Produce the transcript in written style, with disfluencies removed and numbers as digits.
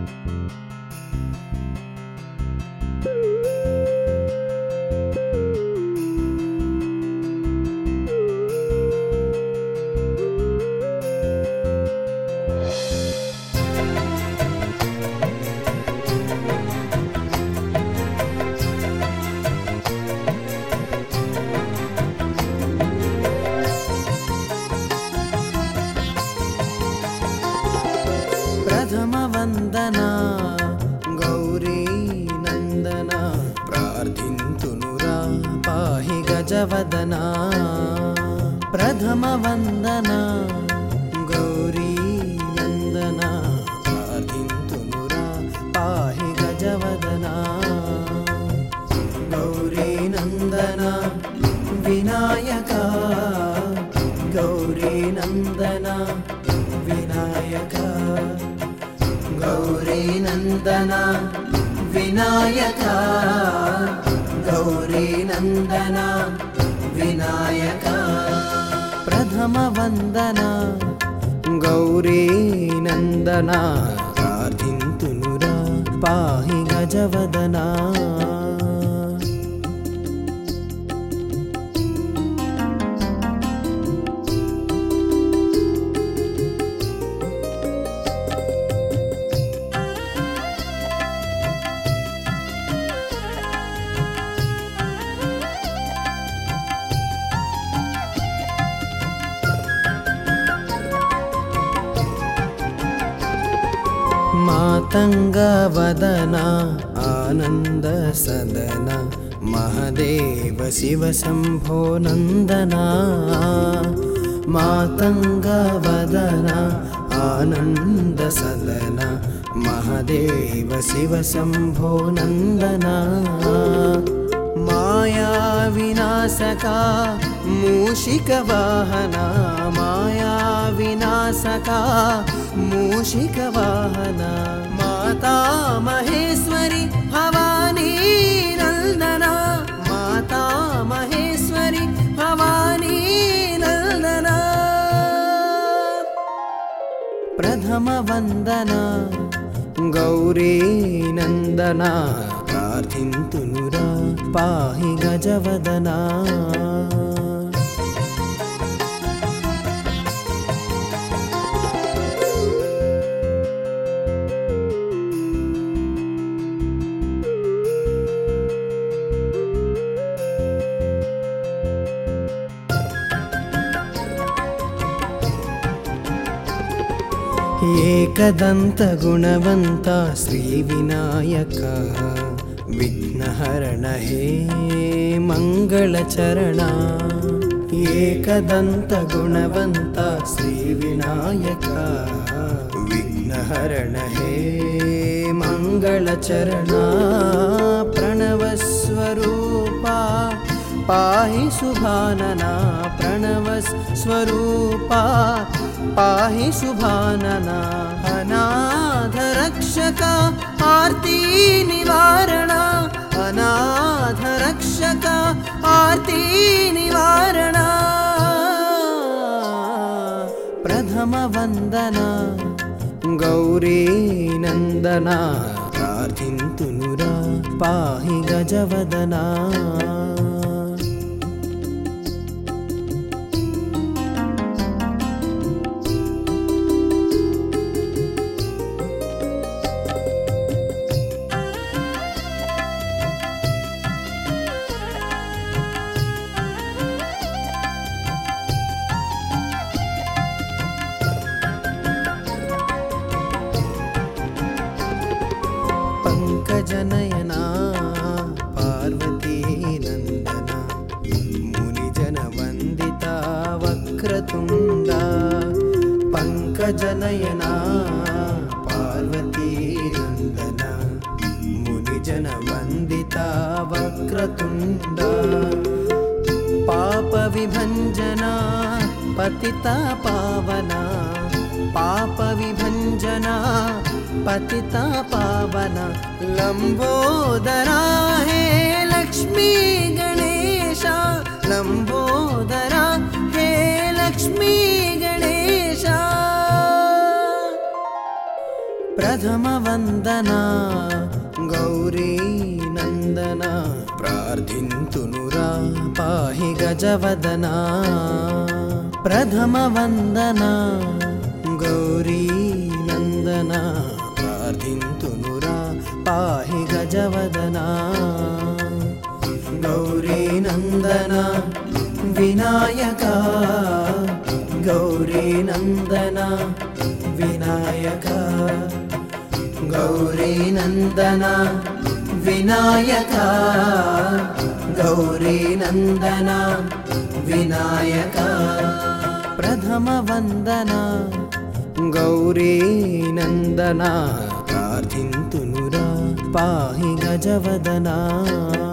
ప్రథమ వందనా గౌరీ నందన ప్రార్థింతునురా పాహి గజవదనా. ప్రథమ వందనా గౌరీ నందన ప్రార్థింతునురా పాహి గజవదనా. గౌరీ నందన వినాయక గౌరీ నందన వినాయక. గౌరీ నందన వినాయక గౌరీ నందన వినాయక. ప్రథమ వందన గౌరీ నందన ప్రార్థింతునురా పాహి గజవదనా. మాతంగ వదన ఆనంద సదన మహదేవ శివ శంభో నందన. మాతంగ వదన ఆనంద సదన మహదేవ శివ శంభో నందన. మాయా వినాశక మూషిక వాహన మాయా వినాశక మూషిక వాహన. మాతా మహేశ్వరి భవానీ నందన మాతా మహేశ్వరి భవానీ నందన. ప్రథమ వందన గౌరీ నందన ప్రార్థింతునురా పాహి గజవదనా. ఏకదంత గుణవంత శ్రీ వినాయక విఘ్నహరణ హే మంగళచరణ. ఏకదంత గుణవంత శ్రీ వినాయక విఘ్నహరణ హే మంగళచరణ. ప్రణవస్వరూప పాహి శుభాననా ప్రణవస్వరూప పాహి శుభాననా. అనాథ రక్షక ఆర్తి నివారణ అనాథ రక్షక ఆర్తి నివారణ. ప్రథమ వందన గౌరీ నందన ప్రార్థింతునురా పాహి గజవదనా. పంకజనయనా పార్వతీ నందన మునిజన వందిత వక్రతుండ. పంకజనయనా పార్వతీ నందన మునిజన వందిత వక్రతుండ. పాప విభంజన పతిత పావన పాప విభంజన పతిత పావన. లంబోదరా హే లక్ష్మీ గణేశ లంబోదరా హే లక్ష్మీ గణేశ. ప్రథమ వందన గౌరీ నందన ప్రార్థింతునురా పాహి గజవదన ప్రథమ వందన గౌరీ నందన ప్రార్థింతునురా పాహి గజవదన గౌరీ నందన వినాయక గౌరీ నందన వినాయక గౌరీ నందన వినాయక గౌరీ నందన వినాయక ప్రథమ వందన గౌరీ నందన ప్రార్థింతునురా పాహి గజవదన